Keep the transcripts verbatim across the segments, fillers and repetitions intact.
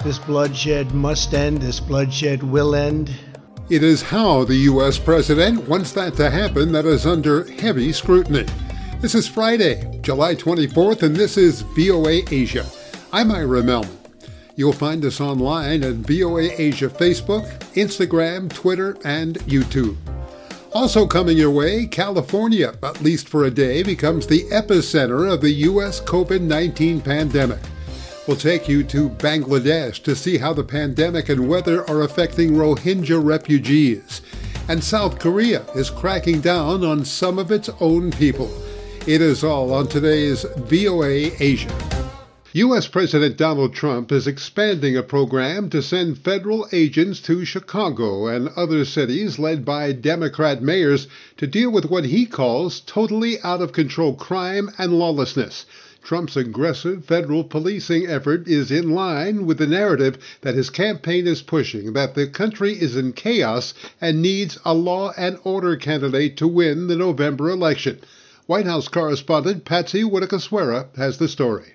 This bloodshed must end. This bloodshed will end. It is how the U S president wants that to happen that is under heavy scrutiny. This is Friday, July twenty-fourth, and this is V O A Asia. I'm Ira Melman. You'll find us online at V O A Asia Facebook, Instagram, Twitter, and YouTube. Also coming your way, California, at least for a day, becomes the epicenter of the U S covid nineteen pandemic. We'll take you to Bangladesh to see how the pandemic and weather are affecting Rohingya refugees. And South Korea is cracking down on some of its own people. It is all on today's V O A Asia. U S President Donald Trump is expanding a program to send federal agents to Chicago and other cities led by Democrat mayors to deal with what he calls totally out-of-control crime and lawlessness. Trump's aggressive federal policing effort is in line with the narrative that his campaign is pushing, that the country is in chaos and needs a law and order candidate to win the November election. White House correspondent Patsy Widakuswara has the story.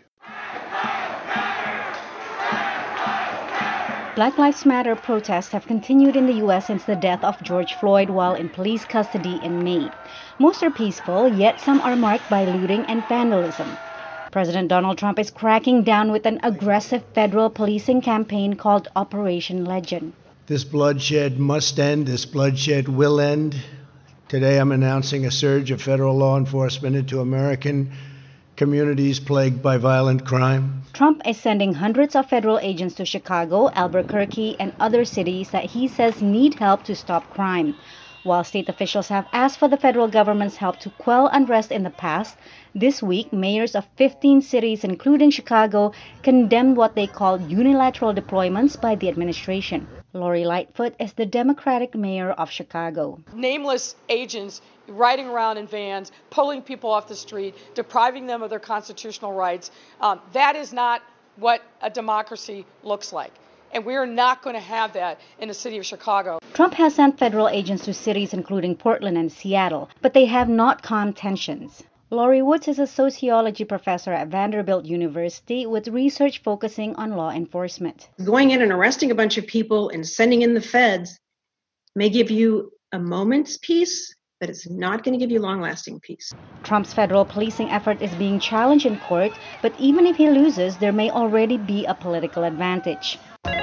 Black Lives Matter protests have continued in the U S since the death of George Floyd while in police custody in May. Most are peaceful, yet some are marked by looting and vandalism. President Donald Trump is cracking down with an aggressive federal policing campaign called Operation Legend. This bloodshed must end. This bloodshed will end. Today I'm announcing a surge of federal law enforcement into American communities plagued by violent crime. Trump is sending hundreds of federal agents to Chicago, Albuquerque, and other cities that he says need help to stop crime. While state officials have asked for the federal government's help to quell unrest in the past, this week, mayors of fifteen cities, including Chicago, condemned what they called unilateral deployments by the administration. Lori Lightfoot is the Democratic mayor of Chicago. Nameless agents riding around in vans, pulling people off the street, depriving them of their constitutional rights. Um, that is not what a democracy looks like. And we're not going to have that in the city of Chicago. Trump has sent federal agents to cities including Portland and Seattle, but they have not calmed tensions. Lori Woods is a sociology professor at Vanderbilt University with research focusing on law enforcement. Going in and arresting a bunch of people and sending in the feds may give you a moment's peace, but it's not going to give you long-lasting peace. Trump's federal policing effort is being challenged in court, but even if he loses, there may already be a political advantage.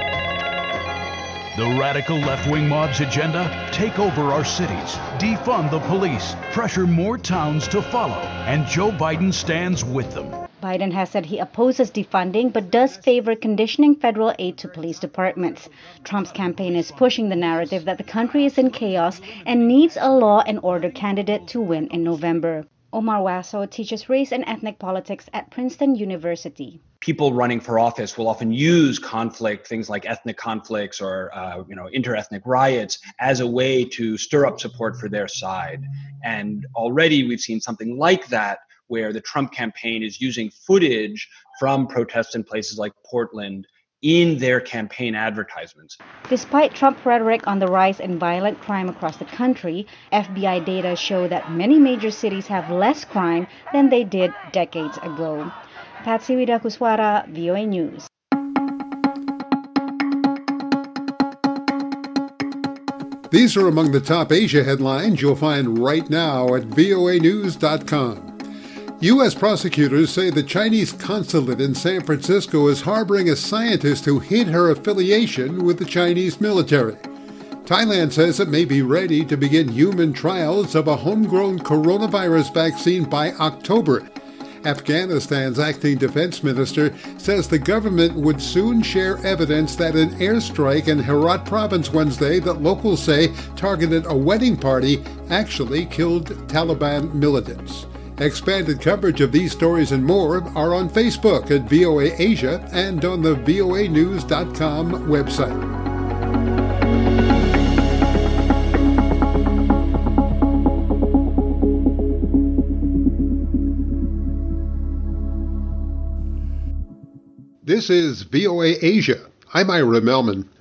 The radical left-wing mob's agenda? Take over our cities, defund the police, pressure more towns to follow, and Joe Biden stands with them. Biden has said he opposes defunding but does favor conditioning federal aid to police departments. Trump's campaign is pushing the narrative that the country is in chaos and needs a law and order candidate to win in November. Omar Wasso teaches race and ethnic politics at Princeton University. People running for office will often use conflict, things like ethnic conflicts or uh, you know, inter-ethnic riots, as a way to stir up support for their side. And already we've seen something like that, where the Trump campaign is using footage from protests in places like Portland in their campaign advertisements. Despite Trump rhetoric on the rise in violent crime across the country, F B I data show that many major cities have less crime than they did decades ago. Patsy Widakuswara, V O A News. These are among the top Asia headlines you'll find right now at V O A news dot com. U S prosecutors say the Chinese consulate in San Francisco is harboring a scientist who hid her affiliation with the Chinese military. Thailand says it may be ready to begin human trials of a homegrown coronavirus vaccine by October. Afghanistan's acting defense minister says the government would soon share evidence that an airstrike in Herat province Wednesday that locals say targeted a wedding party actually killed Taliban militants. Expanded coverage of these stories and more are on Facebook at V O A Asia and on the V O A news dot com website. This is V O A Asia. I'm Ira Melman.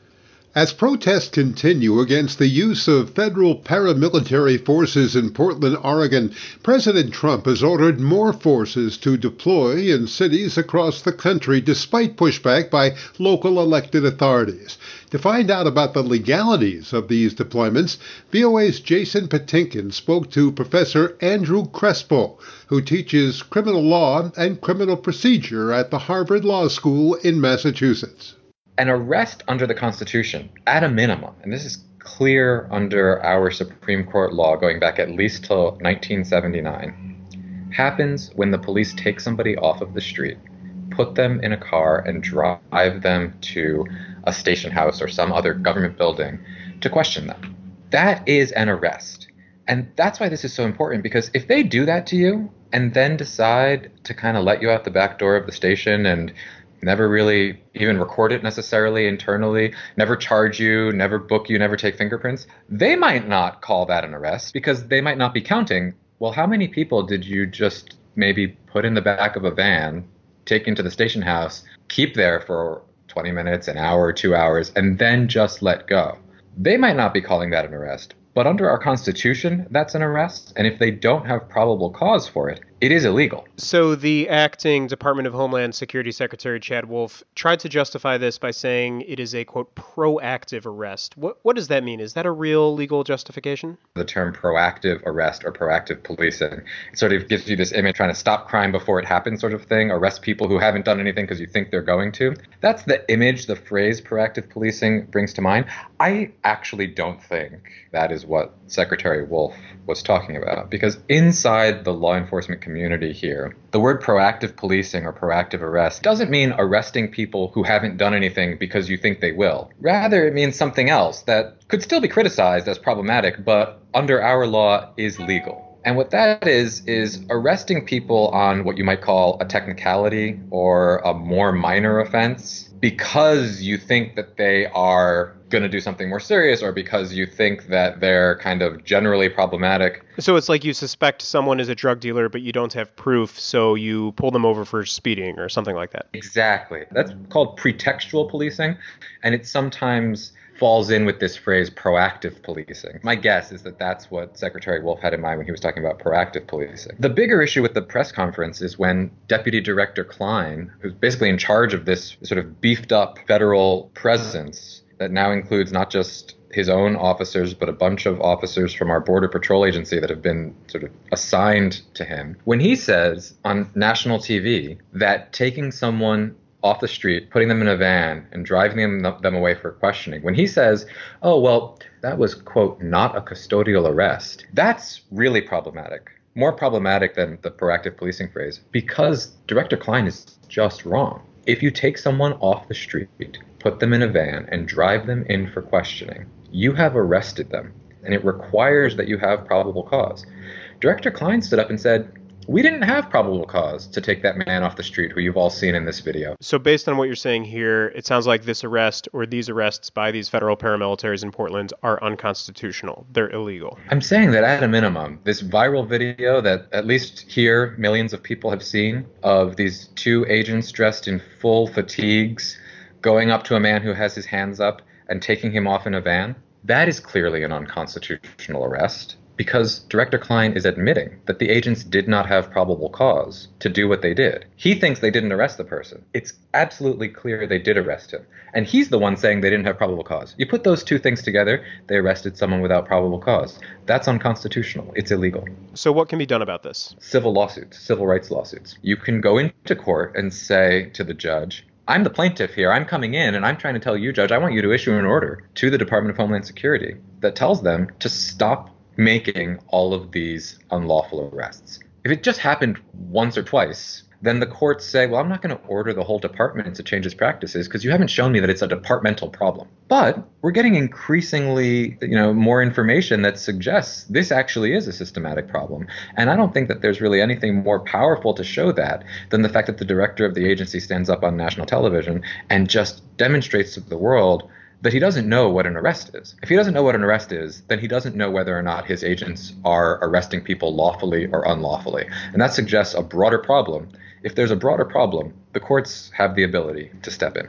As protests continue against the use of federal paramilitary forces in Portland, Oregon, President Trump has ordered more forces to deploy in cities across the country despite pushback by local elected authorities. To find out about the legalities of these deployments, V O A's Jason Patinkin spoke to Professor Andrew Crespo, who teaches criminal law and criminal procedure at the Harvard Law School in Massachusetts. An arrest under the Constitution, at a minimum, and this is clear under our Supreme Court law going back at least till nineteen seventy-nine, happens when the police take somebody off of the street, put them in a car, and drive them to a station house or some other government building to question them. That is an arrest. And that's why this is so important, because if they do that to you and then decide to kind of let you out the back door of the station and never really even record it necessarily internally, never charge you, never book you, never take fingerprints, they might not call that an arrest because they might not be counting, well, how many people did you just maybe put in the back of a van, take into the station house, keep there for twenty minutes, an hour, two hours, and then just let go? They might not be calling that an arrest. But under our Constitution, that's an arrest. And if they don't have probable cause for it, it is illegal. So the acting Department of Homeland Security Secretary Chad Wolf tried to justify this by saying it is a, quote, proactive arrest. What what does that mean? Is that a real legal justification? The term proactive arrest or proactive policing, it sort of gives you this image trying to stop crime before it happens sort of thing, arrest people who haven't done anything because you think they're going to. That's the image the phrase proactive policing brings to mind. I actually don't think that is what Secretary Wolf was talking about, because inside the law enforcement community here, the word proactive policing or proactive arrest doesn't mean arresting people who haven't done anything because you think they will. Rather, it means something else that could still be criticized as problematic, but under our law is legal. And what that is, is arresting people on what you might call a technicality or a more minor offense because you think that they are going to do something more serious or because you think that they're kind of generally problematic. So it's like you suspect someone is a drug dealer, but you don't have proof, so you pull them over for speeding or something like that. Exactly. That's called pretextual policing, and it sometimes falls in with this phrase proactive policing. My guess is that that's what Secretary Wolf had in mind when he was talking about proactive policing. The bigger issue with the press conference is when Deputy Director Klein, who's basically in charge of this sort of beefed up federal presence that now includes not just his own officers, but a bunch of officers from our Border Patrol Agency that have been sort of assigned to him. When he says on national T V that taking someone off the street, putting them in a van and driving them, them away for questioning, when he says, oh, well, that was, quote, not a custodial arrest, that's really problematic. More problematic than the proactive policing phrase, because Director Klein is just wrong. If you take someone off the street, put them in a van, and drive them in for questioning, you have arrested them, and it requires that you have probable cause. Director Klein stood up and said, we didn't have probable cause to take that man off the street who you've all seen in this video. So based on what you're saying here, it sounds like this arrest or these arrests by these federal paramilitaries in Portland are unconstitutional. They're illegal. I'm saying that at a minimum, this viral video that at least here millions of people have seen of these two agents dressed in full fatigues going up to a man who has his hands up and taking him off in a van, that is clearly an unconstitutional arrest. Because Director Klein is admitting that the agents did not have probable cause to do what they did. He thinks they didn't arrest the person. It's absolutely clear they did arrest him. And he's the one saying they didn't have probable cause. You put those two things together, they arrested someone without probable cause. That's unconstitutional. It's illegal. So what can be done about this? Civil lawsuits, civil rights lawsuits. You can go into court and say to the judge, I'm the plaintiff here. I'm coming in and I'm trying to tell you, Judge, I want you to issue an order to the Department of Homeland Security that tells them to stop making all of these unlawful arrests. If it just happened once or twice, then the courts say, well, I'm not going to order the whole department to change its practices because you haven't shown me that it's a departmental problem. But we're getting increasingly, you know, more information that suggests this actually is a systematic problem. And I don't think that there's really anything more powerful to show that than the fact that the director of the agency stands up on national television and just demonstrates to the world that he doesn't know what an arrest is. If he doesn't know what an arrest is, then he doesn't know whether or not his agents are arresting people lawfully or unlawfully. And that suggests a broader problem. If there's a broader problem, the courts have the ability to step in.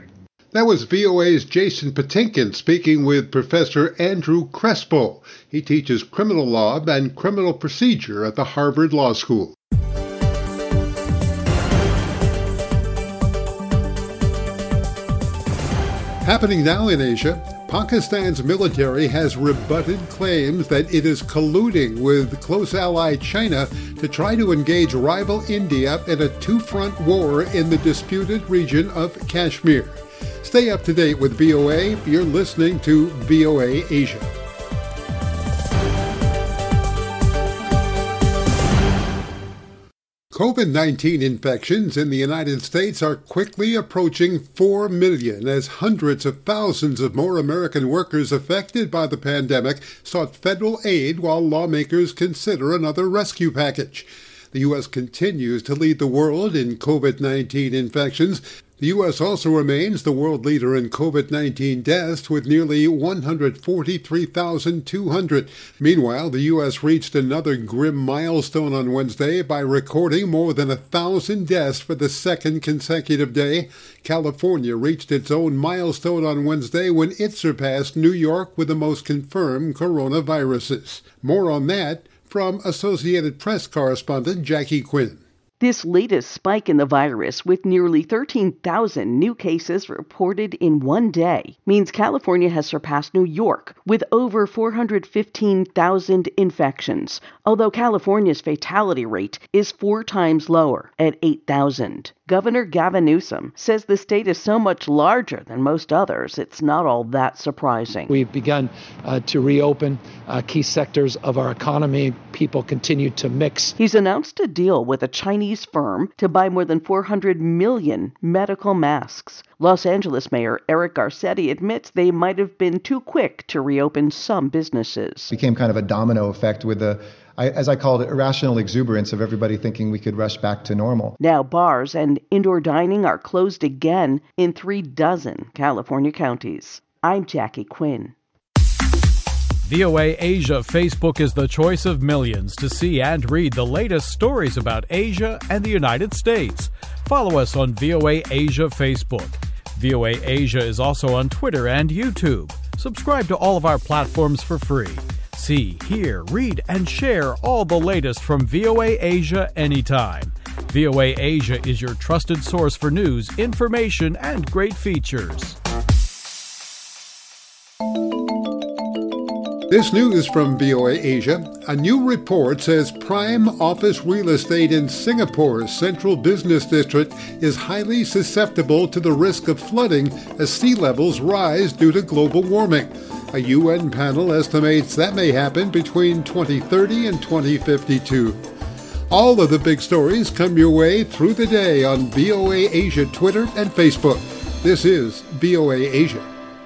That was V O A's Jason Patinkin speaking with Professor Andrew Crespo. He teaches criminal law and criminal procedure at the Harvard Law School. Happening now in Asia, Pakistan's military has rebutted claims that it is colluding with close ally China to try to engage rival India in a two-front war in the disputed region of Kashmir. Stay up to date with V O A. You're listening to V O A Asia. COVID nineteen infections in the United States are quickly approaching four million as hundreds of thousands of more American workers affected by the pandemic sought federal aid while lawmakers consider another rescue package. The U S continues to lead the world in COVID nineteen infections. The U S also remains the world leader in COVID nineteen deaths with nearly one hundred forty-three thousand two hundred. Meanwhile, the U S reached another grim milestone on Wednesday by recording more than a thousand deaths for the second consecutive day. California reached its own milestone on Wednesday when it surpassed New York with the most confirmed coronaviruses. More on that from Associated Press correspondent Jackie Quinn. This latest spike in the virus, with nearly thirteen thousand new cases reported in one day, means California has surpassed New York with over four hundred fifteen thousand infections, although California's fatality rate is four times lower at eight thousand. Governor Gavin Newsom says the state is so much larger than most others, it's not all that surprising. We've begun uh, to reopen uh, key sectors of our economy. People continue to mix. He's announced a deal with a Chinese firm to buy more than four hundred million medical masks. Los Angeles Mayor Eric Garcetti admits they might have been too quick to reopen some businesses. It became kind of a domino effect with the, I, as I called it, irrational exuberance of everybody thinking we could rush back to normal. Now bars and indoor dining are closed again in three dozen California counties. I'm Jackie Quinn. V O A Asia Facebook is the choice of millions to see and read the latest stories about Asia and the United States. Follow us on V O A Asia Facebook. V O A Asia is also on Twitter and YouTube. Subscribe to all of our platforms for free. See, hear, read, and share all the latest from V O A Asia anytime. V O A Asia is your trusted source for news, information, and great features. This news from V O A Asia. A new report says prime office real estate in Singapore's central business district is highly susceptible to the risk of flooding as sea levels rise due to global warming. A U N panel estimates that may happen between twenty thirty and twenty fifty-two. All of the big stories come your way through the day on V O A Asia Twitter and Facebook. This is V O A Asia.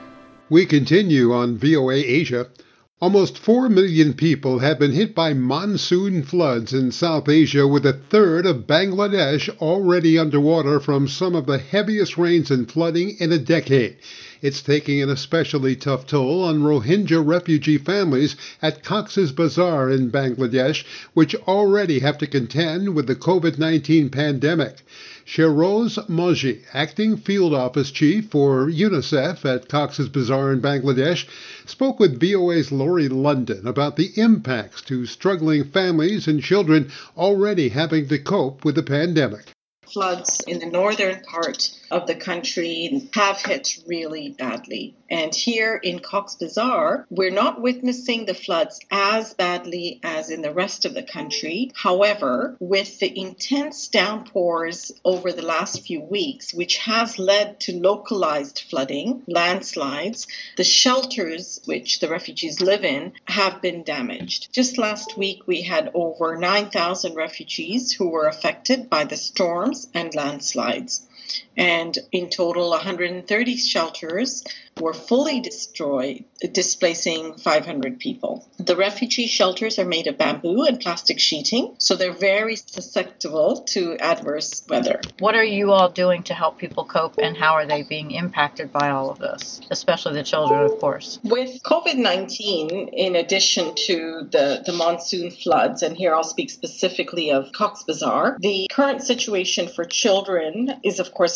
We continue on V O A Asia. Almost four million people have been hit by monsoon floods in South Asia, with a third of Bangladesh already underwater from some of the heaviest rains and flooding in a decade. It's taking an especially tough toll on Rohingya refugee families at Cox's Bazar in Bangladesh, which already have to contend with the COVID nineteen pandemic. Sheroz Moji, acting field office chief for UNICEF at Cox's Bazar in Bangladesh, spoke with V O A's Laurie London about the impacts to struggling families and children already having to cope with the pandemic. Floods in the northern part of the country have hit really badly. And here in Cox's Bazar, we're not witnessing the floods as badly as in the rest of the country. However, with the intense downpours over the last few weeks, which has led to localized flooding, landslides, the shelters which the refugees live in have been damaged. Just last week, we had over nine thousand refugees who were affected by the storms and landslides. And in total, one hundred thirty shelters were fully destroyed, displacing five hundred people. The refugee shelters are made of bamboo and plastic sheeting, so they're very susceptible to adverse weather. What are you all doing to help people cope, and how are they being impacted by all of this, especially the children, of course? With COVID nineteen, in addition to the, the monsoon floods, and here I'll speak specifically of Cox's Bazar, the current situation for children is, of course,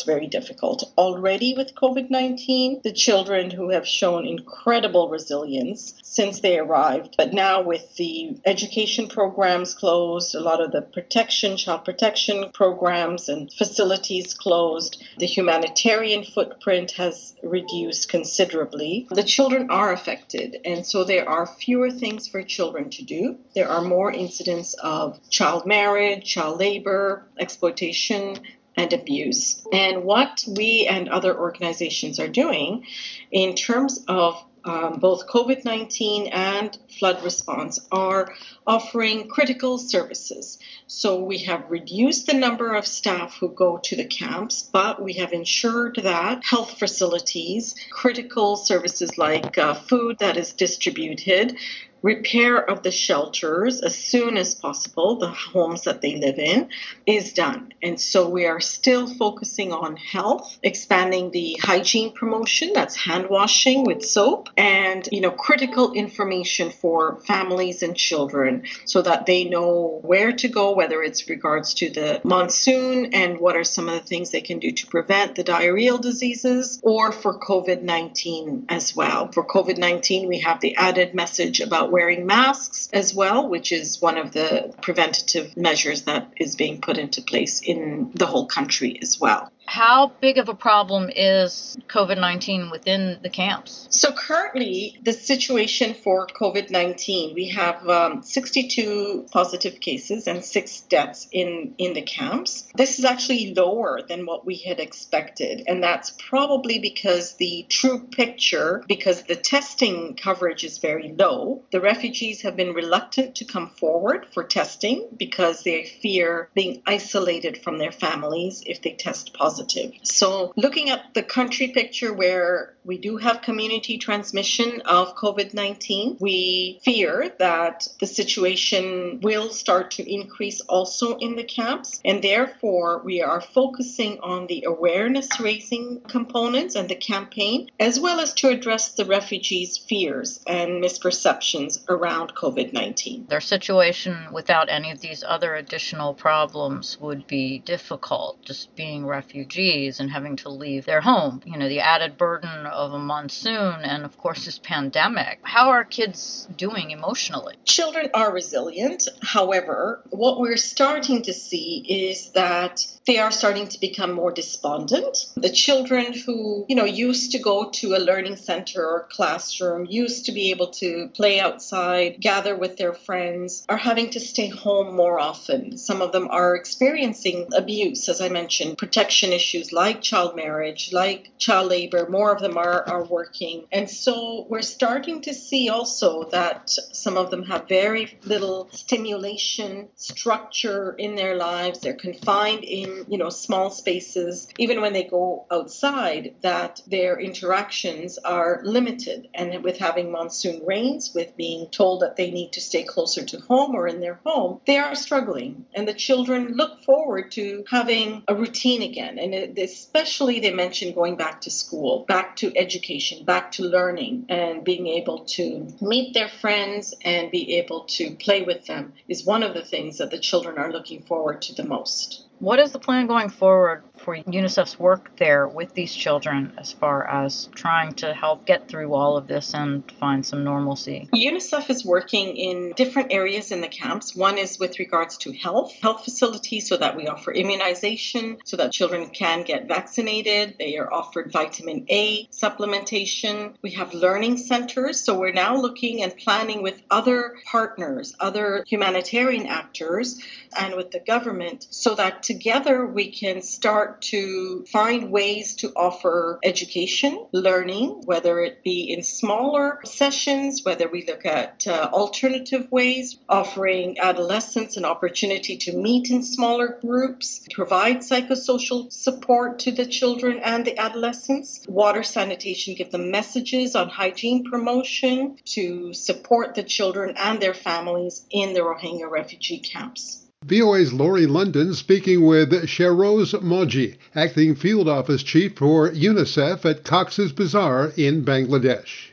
very difficult. Already with COVID nineteen, the children who have shown incredible resilience since they arrived, but now with the education programs closed, a lot of the protection, child protection programs and facilities closed, the humanitarian footprint has reduced considerably. The children are affected, and so there are fewer things for children to do. There are more incidents of child marriage, child labor, exploitation, and abuse. And what we and other organizations are doing in terms of um, both COVID nineteen and flood response are offering critical services. So we have reduced the number of staff who go to the camps, but we have ensured that health facilities, critical services like uh, food that is distributed, repair of the shelters as soon as possible, the homes that they live in, is done. And so we are still focusing on health, expanding the hygiene promotion, that's hand washing with soap, and, you know, critical information for families and children so that they know where to go, whether it's regards to the monsoon and what are some of the things they can do to prevent the diarrheal diseases, or for COVID nineteen as well. For COVID nineteen, we have the added message about wearing masks as well, which is one of the preventative measures that is being put into place in the whole country as well. How big of a problem is COVID nineteen within the camps? So currently, the situation for COVID nineteen, we have um, sixty-two positive cases and six deaths in, in the camps. This is actually lower than what we had expected, and that's probably because the true picture, because the testing coverage is very low, the refugees have been reluctant to come forward for testing because they fear being isolated from their families if they test positive. So looking at the country picture where we do have community transmission of COVID nineteen, we fear that the situation will start to increase also in the camps. And therefore, we are focusing on the awareness raising components and the campaign, as well as to address the refugees' fears and misperceptions around COVID nineteen. Their situation without any of these other additional problems would be difficult, just being refugees and having to leave their home. You know, the added burden of a monsoon and, of course, this pandemic. How are kids doing emotionally? Children are resilient. However, what we're starting to see is that they are starting to become more despondent. The children who, you know, used to go to a learning center or classroom, used to be able to play outside, gather with their friends, are having to stay home more often. Some of them are experiencing abuse, as I mentioned, protection issues like child marriage, like child labor. More of them are, are working. And so we're starting to see also that some of them have very little stimulation, structure in their lives. They're confined in, you know, small spaces. Even when they go outside, that their interactions are limited. And with having monsoon rains, with being told that they need to stay closer to home or in their home, they are struggling. And the children look forward to having a routine again. And especially they mentioned going back to school, back to education, back to learning, and being able to meet their friends and be able to play with them is one of the things that the children are looking forward to the most. What is the plan going forward for UNICEF's work there with these children as far as trying to help get through all of this and find some normalcy? UNICEF is working in different areas in the camps. One is with regards to health, health facilities, so that we offer immunization, so that children can get vaccinated. They are offered vitamin A supplementation. We have learning centers. So we're now looking and planning with other partners, other humanitarian actors, and with the government, so that together we can start to find ways to offer education, learning, whether it be in smaller sessions, whether we look at uh, alternative ways, offering adolescents an opportunity to meet in smaller groups, provide psychosocial support to the children and the adolescents, water sanitation, give them messages on hygiene promotion to support the children and their families in the Rohingya refugee camps. V O A's Laurie London speaking with Shehroz Moji, Acting Field Office Chief for UNICEF at Cox's Bazar in Bangladesh.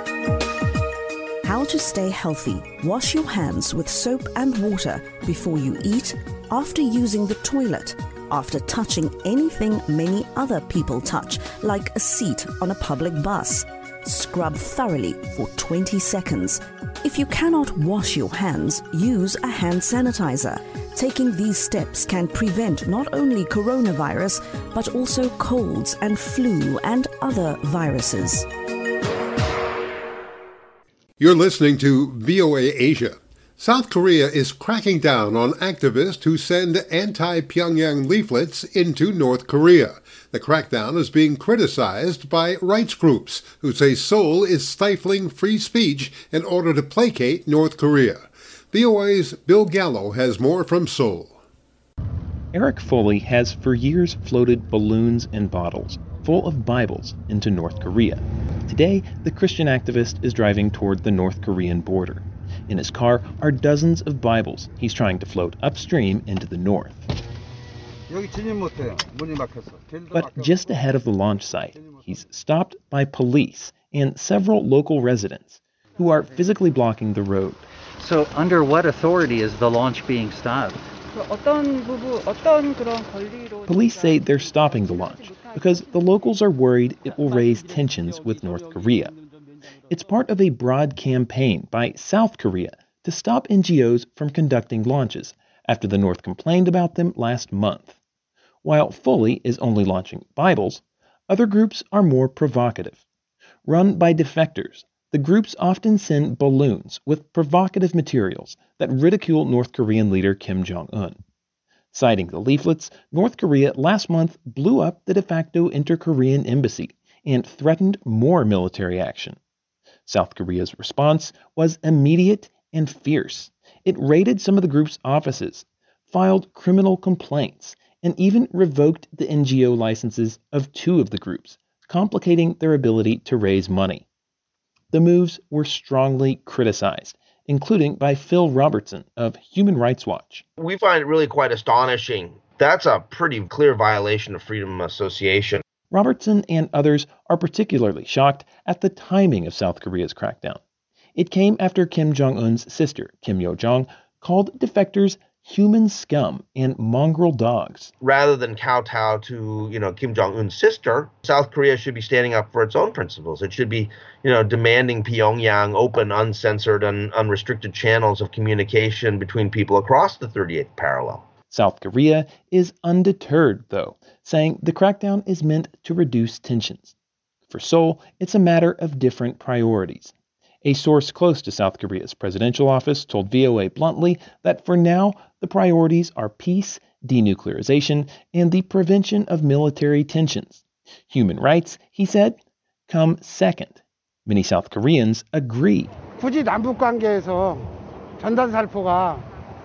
How to stay healthy. Wash your hands with soap and water before you eat, after using the toilet, after touching anything many other people touch, like a seat on a public bus. Scrub thoroughly for twenty seconds. If you cannot wash your hands, use a hand sanitizer. Taking these steps can prevent not only coronavirus, but also colds and flu and other viruses. You're listening to V O A Asia. South Korea is cracking down on activists who send anti-Pyongyang leaflets into North Korea. The crackdown is being criticized by rights groups who say Seoul is stifling free speech in order to placate North Korea. V O A's Bill Gallo has more from Seoul. Eric Foley has for years floated balloons and bottles full of Bibles into North Korea. Today, the Christian activist is driving toward the North Korean border. In his car are dozens of Bibles he's trying to float upstream into the north. But just ahead of the launch site, he's stopped by police and several local residents who are physically blocking the road. So under what authority is the launch being stopped? Police say they're stopping the launch because the locals are worried it will raise tensions with North Korea. It's part of a broad campaign by South Korea to stop N G Os from conducting launches after the North complained about them last month. While Foley is only launching Bibles, other groups are more provocative. Run by defectors, the groups often send balloons with provocative materials that ridicule North Korean leader Kim Jong-un. Citing the leaflets, North Korea last month blew up the de facto inter-Korean embassy and threatened more military action. South Korea's response was immediate and fierce. It raided some of the group's offices, filed criminal complaints, and even revoked the N G O licenses of two of the groups, complicating their ability to raise money. The moves were strongly criticized, including by Phil Robertson of Human Rights Watch. We find it really quite astonishing. That's a pretty clear violation of freedom of association. Robertson and others are particularly shocked at the timing of South Korea's crackdown. It came after Kim Jong-un's sister, Kim Yo-jong, called defectors human scum and mongrel dogs. Rather than kowtow to, you know, Kim Jong-un's sister, South Korea should be standing up for its own principles. It should be, you know, demanding Pyongyang open, uncensored, and unrestricted channels of communication between people across the thirty-eighth parallel. South Korea is undeterred, though, saying the crackdown is meant to reduce tensions. For Seoul, it's a matter of different priorities. A source close to South Korea's presidential office told V O A bluntly that for now, the priorities are peace, denuclearization, and the prevention of military tensions. Human rights, he said, come second. Many South Koreans agree. 굳이 남북 관계에서 전단 살포가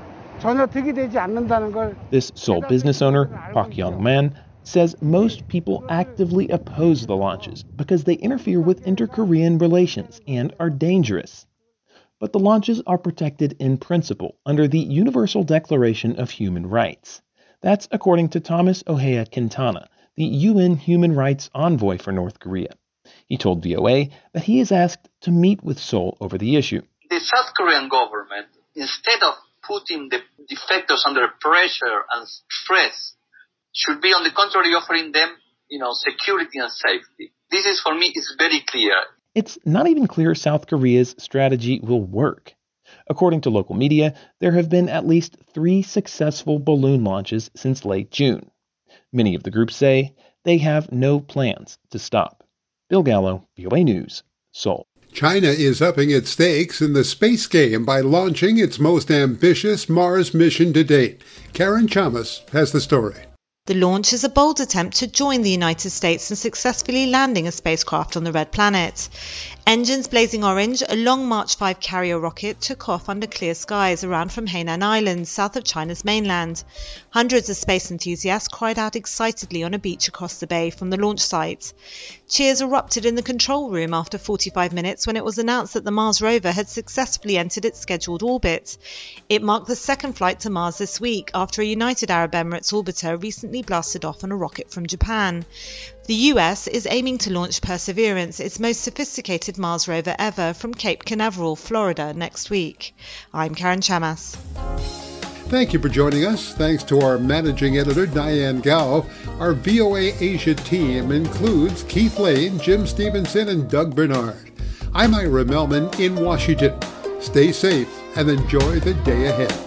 전혀 득이 되지 않는다는 걸. This Seoul business owner, Park Young-man, says most people actively oppose the launches because they interfere with inter-Korean relations and are dangerous. But the launches are protected in principle under the Universal Declaration of Human Rights. That's according to Thomas Ohea Quintana, the U N Human Rights Envoy for North Korea. He told V O A that he is asked to meet with Seoul over the issue. The South Korean government, instead of putting the defectors under pressure and stress, should be on the contrary offering them, you know, security and safety. This is, for me, is very clear. It's not even clear South Korea's strategy will work. According to local media, there have been at least three successful balloon launches since late June. Many of the groups say they have no plans to stop. Bill Gallo, V O A News, Seoul. China is upping its stakes in the space game by launching its most ambitious Mars mission to date. Karen Chamas has the story. The launch is a bold attempt to join the United States in successfully landing a spacecraft on the Red Planet. Engines blazing orange, a Long March five carrier rocket took off under clear skies around from Hainan Island, south of China's mainland. Hundreds of space enthusiasts cried out excitedly on a beach across the bay from the launch site. Cheers erupted in the control room after forty-five minutes when it was announced that the Mars rover had successfully entered its scheduled orbit. It marked the second flight to Mars this week after a United Arab Emirates orbiter recently blasted off on a rocket from Japan. The U S is aiming to launch Perseverance, its most sophisticated Mars rover ever, from Cape Canaveral, Florida, next week. I'm Karen Chamas. Thank you for joining us. Thanks to our managing editor, Diane Gao. Our V O A Asia team includes Keith Lane, Jim Stevenson, and Doug Bernard. I'm Ira Melman in Washington. Stay safe and enjoy the day ahead.